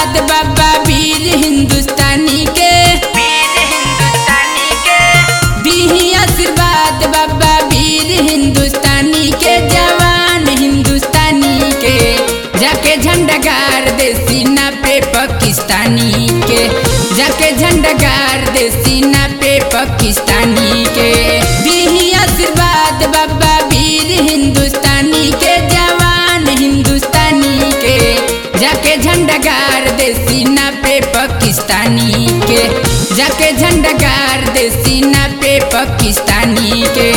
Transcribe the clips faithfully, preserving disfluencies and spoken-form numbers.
आशीर्वाद बाबा वीर हिंदुस्तानी के वीर हिंदुस्तानी के दीही आशीर्वाद बाबा वीर हिंदुस्तानी के जवान हिंदुस्तानी के जाके झंडा गाड़ दे सीना पे पाकिस्तानी के जाके झंडा गाड़ दे सीना पे पाकिस्तानी के दीही आशीर्वाद बाबा वीर हिंदुस्तानी के जवान हिंदुस्तानी के जाके झंडा गाड़ दे सीना पे पाकिस्तानी के जाके झंडा गाड़ दे सीना पे पाकिस्तानी के।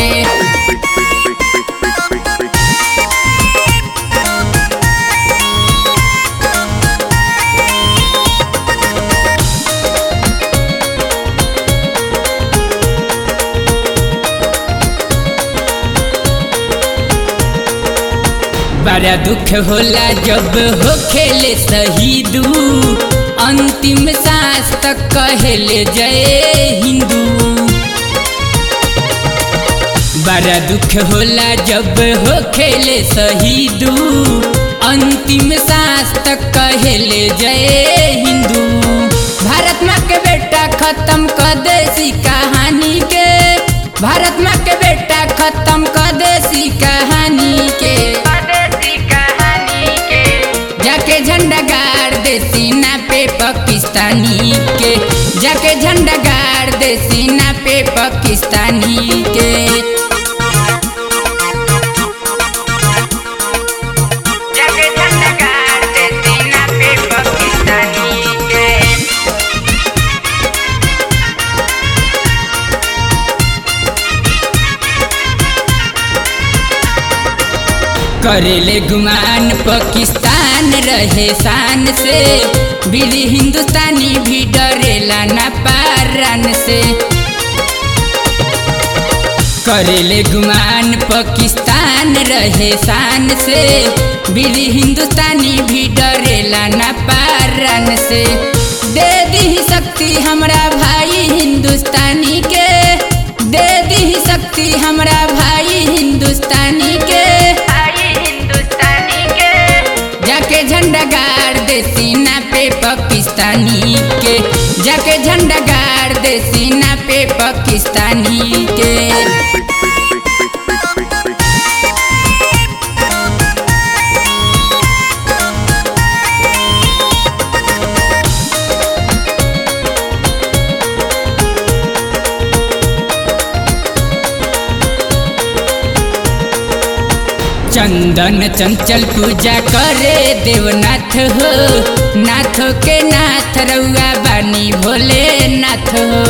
बड़ा दुख होला जब हो खेले शहीदू अंतिम सांस तक कहले जय हिंदू। बड़ा दुख होला जब हो खेले शहीदू अंतिम सांस तक कहले जय हिंदू। भारत माँ के बेटा खत्म कर देसी कहानी के भारत माँ के बेटा खत्म कर देसी कहानी के जाके झंडा गाड़ दे सीना पे पाकिस्तानी के जाके झंडा गाड़ दे सीना पे पाकिस्तानी के। जाके झंडा गाड़ दे सीना पे पाकिस्तानी के करेले गुमान पाकिस्तान रहे शान से वीर हिंदुस्तानी भी डरेला ना पारान से। करेले गुमान पाकिस्तान रहे शान से वीर हिंदुस्तानी भी डरेला ना पारान से। दे दी शक्ति हमरा भाई हिंदुस्तानी के दे दी शक्ति हमरा भाई हिंदुस्तानी के जाके झंडा गाड़ दे सीना पे पाकिस्तानी के जाके झंडा गाड़ दे सीना पे पाकिस्तानी के। चंदन चंचल पूजा करे देवनाथ हो नाथ के नाथ रउआ बानी भोले नाथ हो।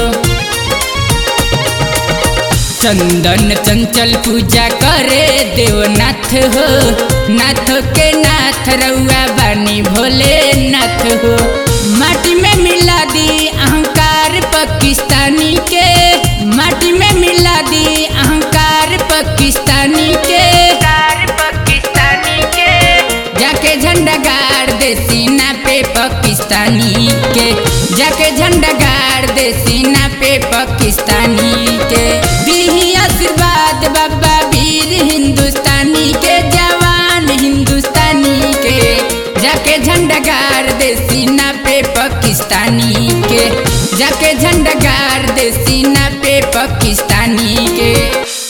चंदन चंचल पूजा करे देवनाथ हो नाथ के नाथ रउआ बानी भोले नाथ हो। माटी में मिला दी अहंकार पाकिस्तानी के माटी में मिला दी अहंकार पाकिस्तानी के जाके झंडा गाड़ दे सीना पे पाकिस्तानी के जाके झंडा गाड़ दे सीना पे पाकिस्तानी के दीही आशीर्वाद बाबा वीर हिंदुस्तानी के जवान हिंदुस्तानी के जाके झंडा गाड़ दे सीना पे पाकिस्तानी के जाके झंडा गाड़ दे सीना पे पाकिस्तानी के।